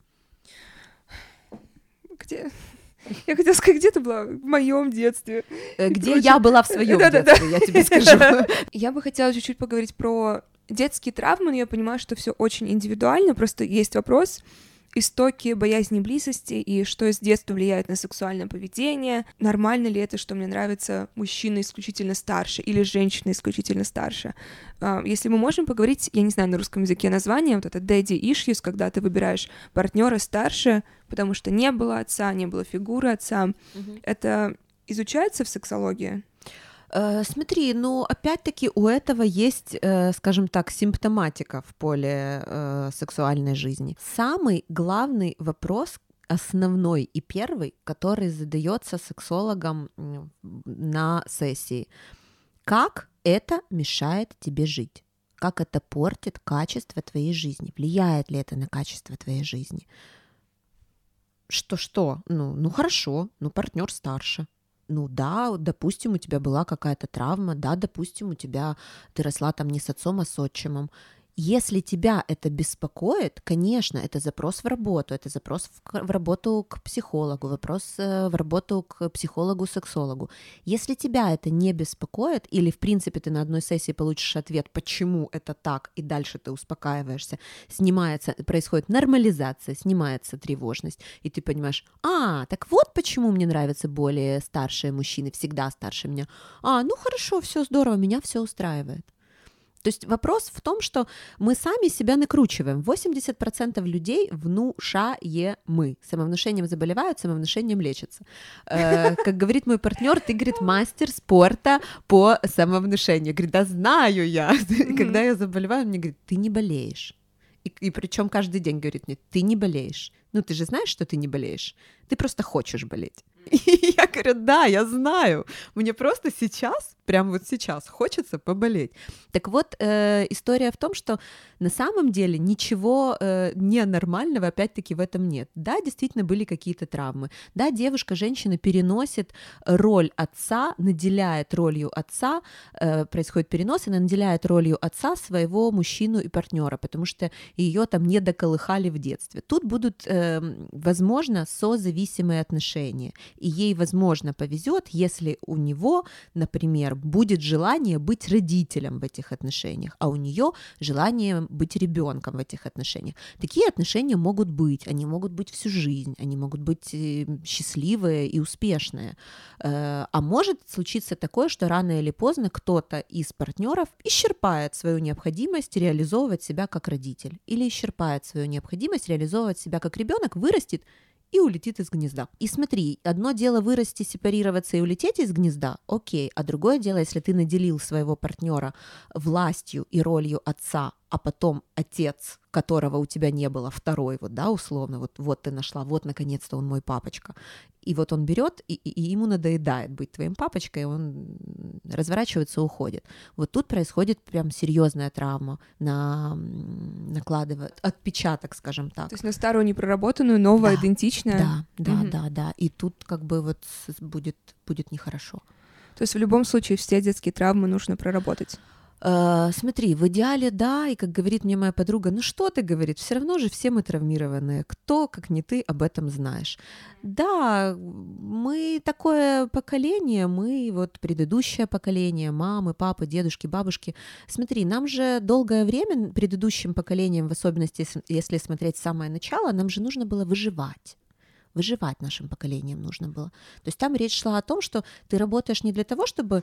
[SPEAKER 1] Где? Я хотела сказать, где ты была в моем детстве?
[SPEAKER 2] Где
[SPEAKER 1] Короче,
[SPEAKER 2] я была в своем
[SPEAKER 1] да-да-да.
[SPEAKER 2] детстве, я тебе скажу.
[SPEAKER 1] Я бы хотела чуть-чуть поговорить про детские травмы, но я понимаю, что все очень индивидуально, просто есть вопрос: истоки боязни близости и что с детства влияет на сексуальное поведение. Нормально ли это, что мне нравится мужчина исключительно старше или женщина исключительно старше? Если мы можем поговорить, я не знаю на русском языке название, вот это daddy issues, когда ты выбираешь партнера старше, потому что не было отца, не было фигуры отца. Mm-hmm. Это изучается в сексологии?
[SPEAKER 2] Смотри, ну, опять-таки у этого есть, скажем так, симптоматика в поле э, сексуальной жизни. Самый главный вопрос, основной и первый, который задается сексологом на сессии: как это мешает тебе жить? Как это портит качество твоей жизни? Влияет ли это на качество твоей жизни? Что-что? Ну, ну хорошо, ну партнер старше. Ну да, допустим, у тебя была какая-то травма, да, допустим, у тебя ты росла там не с отцом, а с отчимом. Если тебя это беспокоит, конечно, это запрос в работу, это запрос в, в работу к психологу, вопрос в работу к психологу-сексологу. Если тебя это не беспокоит, или, в принципе, ты на одной сессии получишь ответ, почему это так, и дальше ты успокаиваешься, снимается, происходит нормализация, снимается тревожность, и ты понимаешь: а, так вот почему мне нравятся более старшие мужчины, всегда старше меня. А, ну хорошо, все здорово, меня все устраивает. То есть вопрос в том, что мы сами себя накручиваем. восемьдесят процентов людей внушаемы. Самовнушением заболевают, самовнушением лечатся. Э, как говорит мой партнер, ты, говорит, мастер спорта по самовнушению. Говорит, да знаю я. Когда я заболеваю, он мне говорит, ты не болеешь. И, и причем каждый день говорит мне, ты не болеешь. Ну, ты же знаешь, что ты не болеешь. Ты просто хочешь болеть. И я говорю, да, я знаю. Мне просто сейчас, прямо вот сейчас хочется поболеть. Так вот, э, история в том, что на самом деле ничего э, ненормального опять-таки в этом нет. Да, действительно были какие-то травмы. Да, девушка, женщина переносит роль отца, наделяет ролью отца, э, происходит перенос, и она наделяет ролью отца своего мужчину и партнера, потому что ее там не доколыхали в детстве. Тут будут, э, возможно, созависимые отношения. И ей, возможно, повезет, если у него, например, будет желание быть родителем в этих отношениях, а у нее желание быть ребенком в этих отношениях. Такие отношения могут быть, они могут быть всю жизнь, они могут быть счастливые и успешные. А может случиться такое, что рано или поздно кто-то из партнеров исчерпает свою необходимость реализовывать себя как родитель или исчерпает свою необходимость реализовывать себя как ребенок, вырастет и улетит из гнезда. И смотри, одно дело вырасти, сепарироваться и улететь из гнезда, окей, а другое дело, если ты наделил своего партнера властью и ролью отца, а потом отец, которого у тебя не было, второй, вот, да, условно, вот, вот ты нашла, вот, наконец-то он мой папочка, и вот он берет, и, и ему надоедает быть твоим папочкой, он разворачивается, уходит. Вот тут происходит прям серьезная травма, на, накладывает отпечаток, скажем так.
[SPEAKER 1] То есть на старую непроработанную, новая,
[SPEAKER 2] да,
[SPEAKER 1] идентичная.
[SPEAKER 2] Да, да,
[SPEAKER 1] угу.
[SPEAKER 2] да, да, и тут как бы вот будет, будет нехорошо.
[SPEAKER 1] То есть в любом случае все детские травмы нужно проработать.
[SPEAKER 2] Uh, смотри, в идеале, да, и как говорит мне моя подруга, ну что ты, говорит, все равно же все мы травмированные, кто, как не ты, об этом знаешь. Да, мы такое поколение, мы вот предыдущее поколение, мамы, папы, дедушки, бабушки. Смотри, нам же долгое время, предыдущим поколениям, в особенности, если смотреть самое начало, нам же нужно было выживать. Выживать нашим поколением нужно было. То есть там речь шла о том, что ты работаешь не для того, чтобы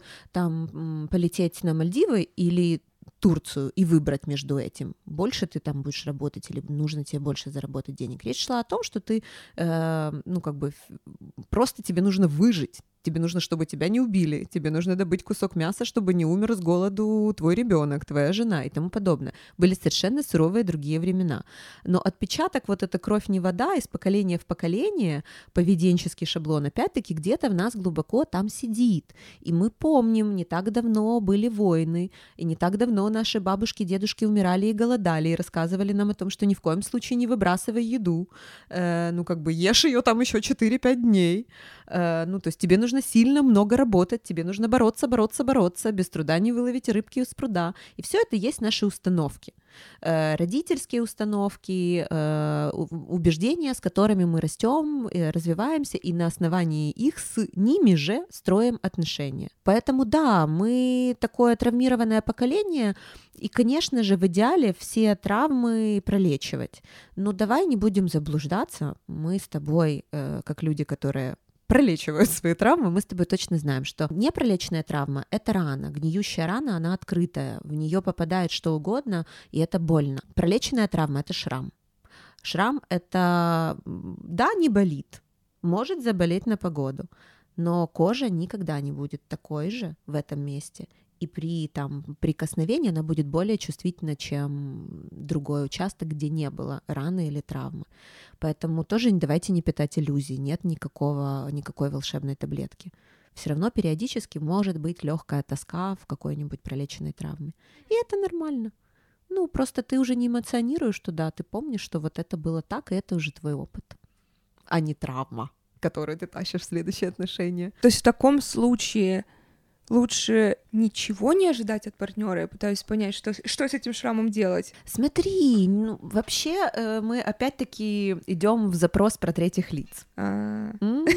[SPEAKER 2] там полететь на Мальдивы или Турцию и выбрать между этим, больше ты там будешь работать или нужно тебе больше заработать денег. Речь шла о том, что ты, э, ну как бы просто тебе нужно выжить. Тебе нужно, чтобы тебя не убили, тебе нужно добыть кусок мяса, чтобы не умер с голоду твой ребенок, твоя жена и тому подобное. Были совершенно суровые другие времена. Но отпечаток, вот эта кровь не вода, из поколения в поколение, поведенческий шаблон, опять-таки где-то в нас глубоко там сидит. И мы помним, не так давно были войны, и не так давно наши бабушки, дедушки умирали и голодали, и рассказывали нам о том, что ни в коем случае не выбрасывай еду, э, ну как бы ешь ее там еще четыре-пять дней, э, ну то есть тебе нужно сильно много работать, тебе нужно бороться, бороться, бороться, без труда не выловить рыбки из пруда. И все это есть наши установки. Э, родительские установки, э, убеждения, с которыми мы растем, э, развиваемся, и на основании их с ними же строим отношения. Поэтому да, мы такое травмированное поколение, и, конечно же, в идеале все травмы пролечивать. Но давай не будем заблуждаться, мы с тобой, э, как люди, которые пролечивают свои травмы, мы с тобой точно знаем, что непролеченная травма — это рана, гниющая рана, она открытая, в нее попадает что угодно, и это больно. Пролеченная травма — это шрам. Шрам — это, да, не болит, может заболеть на погоду, но кожа никогда не будет такой же в этом месте, и при там, прикосновении она будет более чувствительна, чем другой участок, где не было раны или травмы. Поэтому тоже давайте не питать иллюзий, нет никакого, никакой волшебной таблетки. Все равно периодически может быть легкая тоска в какой-нибудь пролеченной травме. И это нормально. Ну, просто ты уже не эмоционируешь туда, ты помнишь, что вот это было так, и это уже твой опыт, а не травма, которую ты тащишь в следующие отношения.
[SPEAKER 1] То есть в таком случае лучше ничего не ожидать от партнера. Я пытаюсь понять, что, что с этим шрамом делать.
[SPEAKER 2] Смотри, ну, вообще э, мы опять-таки идем в запрос про третьих лиц.
[SPEAKER 1] Словила.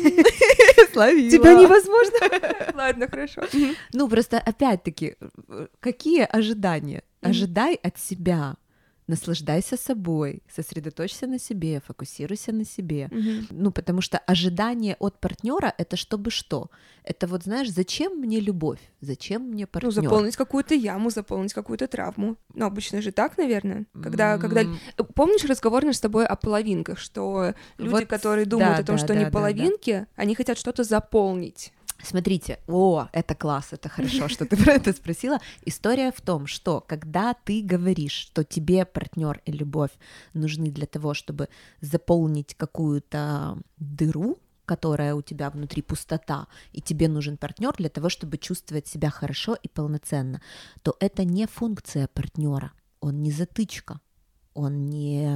[SPEAKER 2] Тебя
[SPEAKER 1] невозможно. Ладно, хорошо.
[SPEAKER 2] Ну, просто опять-таки, какие ожидания? Ожидай от себя наслаждайся собой, сосредоточься на себе, фокусируйся на себе.
[SPEAKER 1] Угу.
[SPEAKER 2] Ну, потому что ожидание от партнера это чтобы что? Это вот, знаешь, зачем мне любовь? Зачем мне партнер?
[SPEAKER 1] Ну, заполнить какую-то яму, заполнить какую-то травму. Ну, обычно же так, наверное. Когда, mm. когда... Помнишь разговор наш с тобой о половинках, что люди, вот, которые думают да, о том, да, что да, они да, половинки, да. они хотят что-то заполнить.
[SPEAKER 2] Смотрите, о, это класс, это хорошо, что ты про это спросила. История в том, что когда ты говоришь, что тебе партнер и любовь нужны для того, чтобы заполнить какую-то дыру, которая у тебя внутри пустота, и тебе нужен партнер для того, чтобы чувствовать себя хорошо и полноценно, то это не функция партнера, он не затычка, он не,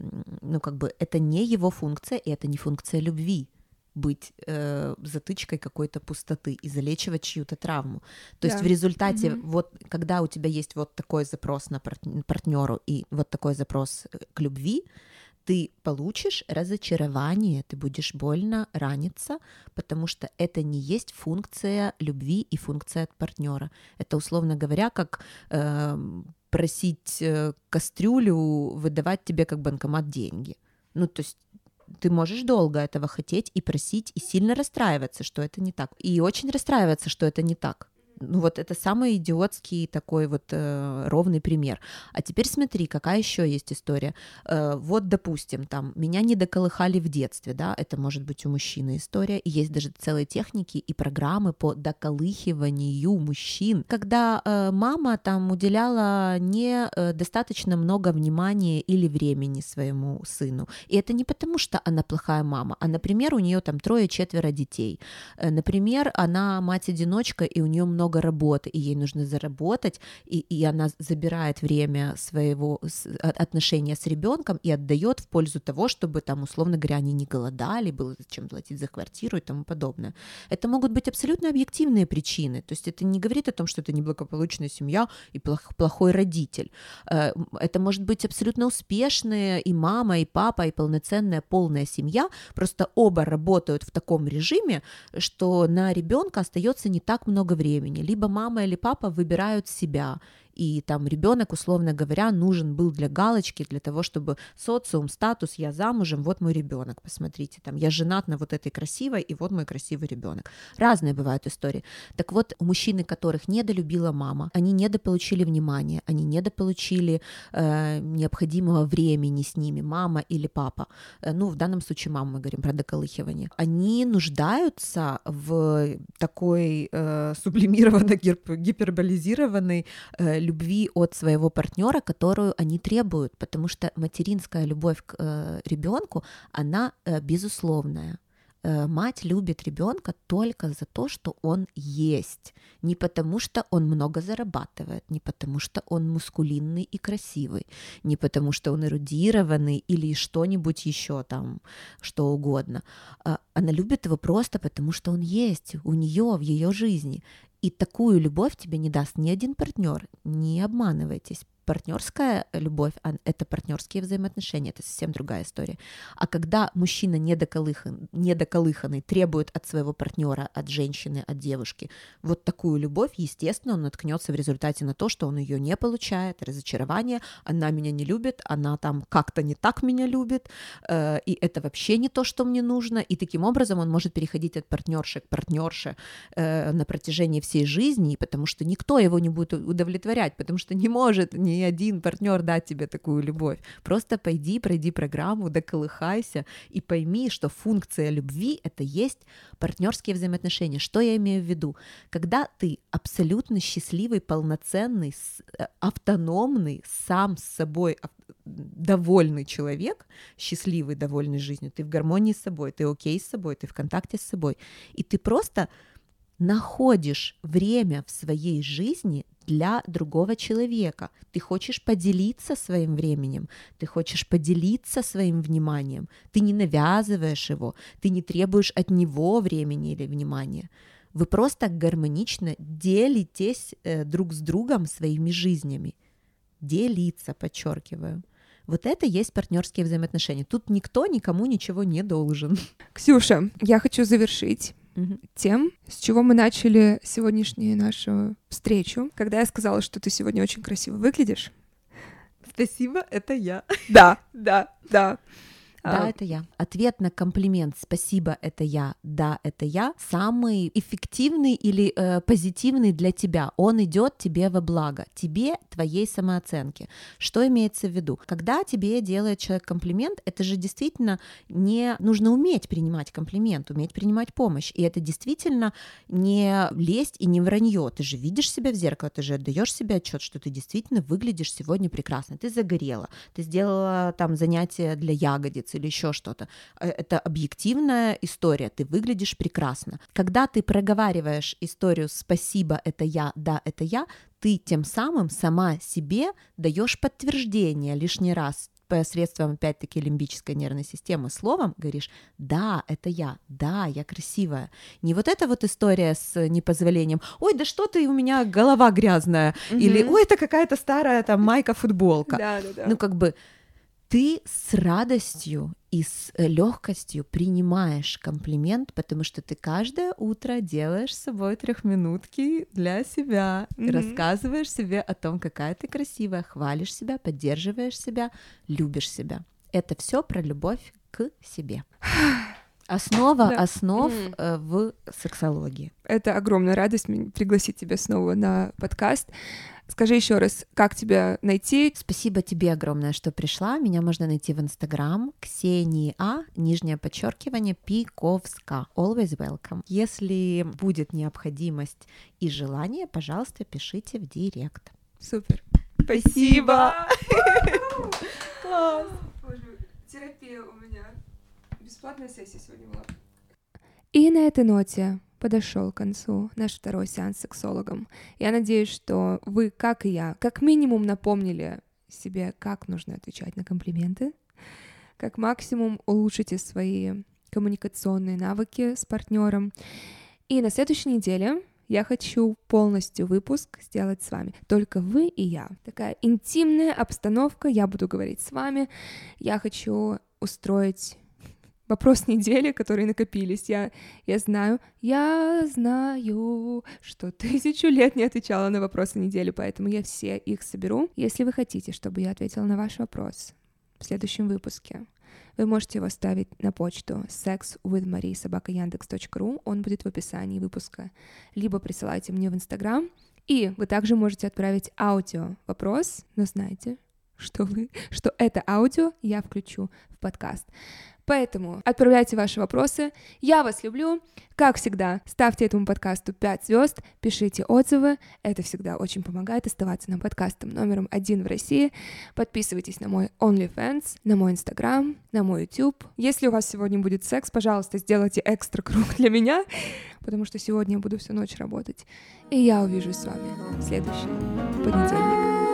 [SPEAKER 2] ну как бы, это не его функция, и это не функция любви. Быть э, затычкой какой-то пустоты и залечивать чью-то травму. То да. есть в результате, mm-hmm. вот когда у тебя есть вот такой запрос на партнеру и вот такой запрос к любви, ты получишь разочарование, ты будешь больно раниться, потому что это не есть функция любви и функция от партнера. Это, условно говоря, как э, просить э, кастрюлю выдавать тебе как банкомат деньги. Ну, то есть ты можешь долго этого хотеть и просить, и сильно расстраиваться, что это не так. И очень расстраиваться, что это не так. Ну вот это самый идиотский такой вот э, ровный пример. А теперь смотри, какая еще есть история. Э, вот, допустим, там, меня не доколыхали в детстве, да, это может быть у мужчины история, и есть даже целые техники и программы по доколыхиванию мужчин, когда э, мама там уделяла не э, достаточно много внимания или времени своему сыну. И это не потому, что она плохая мама, а, например, у нее там трое-четверо детей. Э, например, она мать-одиночка, и у нее много много работы, и ей нужно заработать, и, и она забирает время своего с, отношения с ребенком и отдает в пользу того, чтобы там, условно говоря, они не голодали, было зачем платить за квартиру и тому подобное. Это могут быть абсолютно объективные причины, то есть это не говорит о том, что это неблагополучная семья и плох, плохой родитель. Это может быть абсолютно успешная и мама, и папа, и полноценная полная семья, просто оба работают в таком режиме, что на ребенка остается не так много времени. Либо мама или папа выбирают себя, и там ребенок, условно говоря, нужен был для галочки, для того, чтобы социум, статус, я замужем, вот мой ребенок, посмотрите, там, я женат на вот этой красивой, и вот мой красивый ребенок. Разные бывают истории. Так вот, у мужчины, которых недолюбила мама, они недополучили внимания, они недополучили э, необходимого времени с ними, мама или папа, э, ну, в данном случае мама, мы говорим про доколыхивание, они нуждаются в такой э, сублимированной, гиперболизированной э, любви от своего партнера, которую они требуют, потому что материнская любовь к э, ребенку, она э, безусловная. Э, мать любит ребенка только за то, что он есть, не потому что он много зарабатывает, не потому что он мускулинный и красивый, не потому что он эрудированный или что-нибудь еще там, что угодно. Э, она любит его просто потому, что он есть у нее в ее жизни. И такую любовь тебе не даст ни один партнер, не обманывайтесь. Партнерская любовь — это партнерские взаимоотношения, это совсем другая история. А когда мужчина недоколыхан, недоколыханный требует от своего партнера, от женщины, от девушки вот такую любовь, естественно, он наткнется в результате на то, что он ее не получает, разочарование, она меня не любит, она там как-то не так меня любит, э, и это вообще не то, что мне нужно, и таким образом он может переходить от партнерши к партнерше э, на протяжении всей жизни, потому что никто его не будет удовлетворять, потому что не может ни один партнер дать тебе такую любовь. Просто пойди, пройди программу, доколыхайся и пойми, что функция любви — это есть партнерские взаимоотношения. Что я имею в виду? Когда ты абсолютно счастливый, полноценный, автономный, сам с собой довольный человек, счастливый, довольный жизнью, ты в гармонии с собой, ты окей с собой, ты в контакте с собой, и ты просто находишь время в своей жизни для другого человека. Ты хочешь поделиться своим временем, ты хочешь поделиться своим вниманием, ты не навязываешь его, ты не требуешь от него времени или внимания. Вы просто гармонично делитесь э, друг с другом своими жизнями. Делиться, подчеркиваю. Вот это есть партнерские взаимоотношения. Тут никто никому ничего не должен.
[SPEAKER 1] Ксюша, я хочу завершить угу. тем, с чего мы начали сегодняшнюю нашу встречу, когда я сказала, что ты сегодня очень красиво выглядишь.
[SPEAKER 2] Спасибо, это я.
[SPEAKER 1] Да, да, да.
[SPEAKER 2] Да,
[SPEAKER 1] А,
[SPEAKER 2] это я. Ответ на комплимент «спасибо, это я», «да, это я» самый эффективный или э, позитивный для тебя. Он идет тебе во благо, тебе, твоей самооценке. Что имеется в виду? Когда тебе делает человек комплимент, это же действительно не... Нужно уметь принимать комплимент, уметь принимать помощь. И это действительно не лесть и не вранье. Ты же видишь себя в зеркало, ты же отдаешь себе отчет, что ты действительно выглядишь сегодня прекрасно. Ты загорела, ты сделала там занятие для ягодиц, или еще что-то. Это объективная история, ты выглядишь прекрасно. Когда ты проговариваешь историю «спасибо, это я, да, это я», ты тем самым сама себе даешь подтверждение лишний раз посредством, опять-таки, лимбической нервной системы словом говоришь: да, это я, да, я красивая. Не вот эта вот история с непозволением: ой, да что ты, у меня голова грязная, mm-hmm. или ой, это какая-то старая там майка-футболка.
[SPEAKER 1] Да, да, да.
[SPEAKER 2] Ну, как бы ты с радостью и с легкостью принимаешь комплимент, потому что ты каждое утро делаешь с собой трехминутки для себя, mm-hmm. рассказываешь себе о том, какая ты красивая, хвалишь себя, поддерживаешь себя, любишь себя. Это все про любовь к себе. Основа да. основ mm. э, в сексологии.
[SPEAKER 1] Это огромная радость пригласить тебя снова на подкаст. Скажи еще раз, как тебя найти?
[SPEAKER 2] Спасибо тебе огромное, что пришла. Меня можно найти в Инстаграм Ксения, нижнее подчеркивание, Пиковска. Always welcome. Если будет необходимость и желание, пожалуйста, пишите в директ.
[SPEAKER 1] Супер. Спасибо. Класс. Боже, терапия у меня. Бесплатная сессия сегодня была. И на этой ноте подошел к концу наш второй сеанс с сексологом. Я надеюсь, что вы, как и я, как минимум напомнили себе, как нужно отвечать на комплименты, как максимум улучшите свои коммуникационные навыки с партнером. И на следующей неделе я хочу полностью выпуск сделать с вами. Только вы и я. Такая интимная обстановка, я буду говорить с вами. Я хочу устроить вопрос недели, которые накопились. Я, я знаю, я знаю, что тысячу лет не отвечала на вопросы недели, поэтому я все их соберу. Если вы хотите, чтобы я ответила на ваш вопрос в следующем выпуске, вы можете его ставить на почту секс with marie собака яндекс точка ру, он будет в описании выпуска. Либо присылайте мне в Инстаграм, и вы также можете отправить аудио вопрос, но знайте, что вы, что это аудио я включу в подкаст. Поэтому отправляйте ваши вопросы. Я вас люблю. Как всегда, ставьте этому подкасту пять звезд, пишите отзывы. Это всегда очень помогает оставаться на подкастом номером один в России. Подписывайтесь на мой OnlyFans, на мой Instagram, на мой YouTube. Если у вас сегодня будет секс, пожалуйста, сделайте экстра круг для меня, потому что сегодня я буду всю ночь работать. И я увижусь с вами в следующий понедельник.